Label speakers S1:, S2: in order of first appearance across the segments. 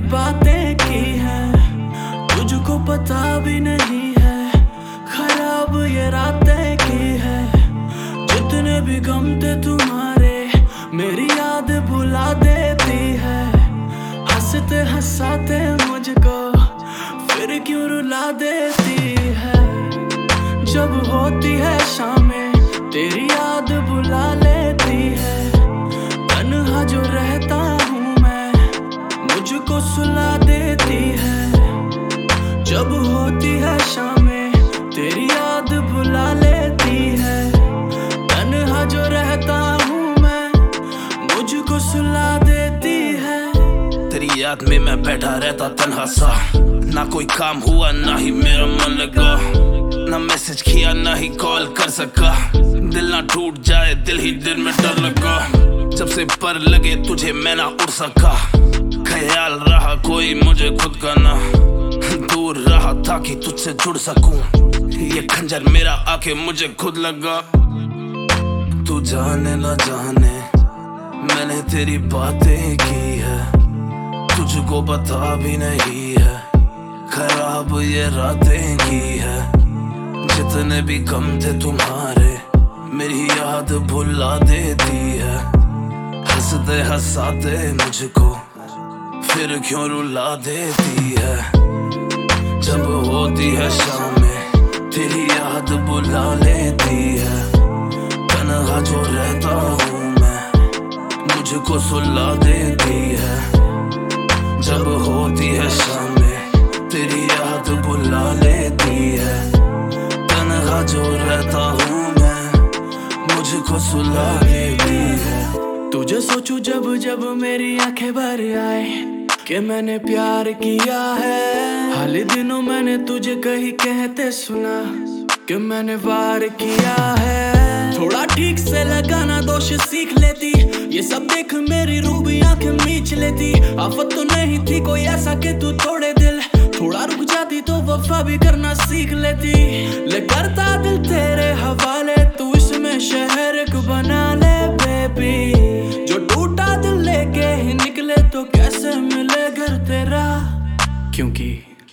S1: बातें की हैं, तुझको पता भी नहीं है। खराब ये रातें की है, जितने भी गम थे तुम्हारे मेरी याद भुला देती है। हंसते हंसाते मुझको फिर क्यों रुला देती है। जब होती है शामें तेरी याद बुला लेती है। तन्हा जो रहता हूँ मैं मुझको सुला देती है। जब होती है शामें तेरी याद बुला लेती है। तन्हा जो रहता हूँ मैं मुझको सुला देती है।
S2: तेरी याद में मैं बैठा रहता तन्हा सा, ना कोई काम हुआ ना ही मेरा मन लगा, ना मैसेज किया ना ही कॉल कर सका। दिल ना टूट जाए दिल ही दिल में डर लगा। जब से पर लगे तुझे मैं ना उड़ सका। ख्याल रहा कोई मुझे खुद का ना, दूर रहा ताकि तुझसे जुड़ सकूं। ये खंजर मेरा आके मुझे खुद लगा। तू जाने ना जाने मैंने तेरी बातें की है, तुझको पता भी नहीं है। खराब ये रातें की है, जितने भी गम थे तुम्हारे मेरी याद भुला देती है। हंसते हंसाते मुझको फिर क्यों रुला देती है। जब होती है शामें तेरी याद बुला लेती है। तन्हा जो रहता हूँ मैं मुझको सुला देती है। जब होती है शामें तेरी याद बुला लेती है। तन्हा जो रहता हूँ मैं मुझको सुला देती है।
S1: तुझे सोचूं जब जब मेरी आंखें भर आए कि मैंने प्यार किया है। हाल दिनों मैंने तुझे कहीं कहते सुना कि मैंने वार किया है। थोड़ा ठीक से लगाना दोष सीख लेती, ये सब देख मेरी रूह भी आंखें मीच लेती। आफत तो नहीं थी कोई ऐसा कि तू तोड़े दिल, थोड़ा रुक जाती तो वफा भी करना सीख लेती। ले करता दिल तेरे हवाले, तू इसमें शहर को बना ले बेबी। जो टूटा दिल लेके ही निकले तो कैसे मिले घर तेरा। क्योंकि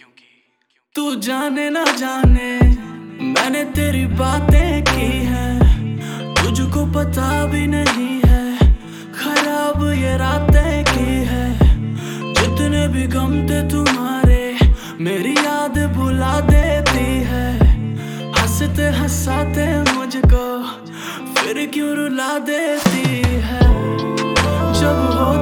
S1: तू जाने ना जाने मैंने तेरी बातें की हैं, तुझको पता भी नहीं है। खराब ये रातें की है, जितने भी गम थे तुम्हारे मेरी याद भुला देती है। हंसते हंसाते मुझको फिर क्यों रुला देती है। जब हो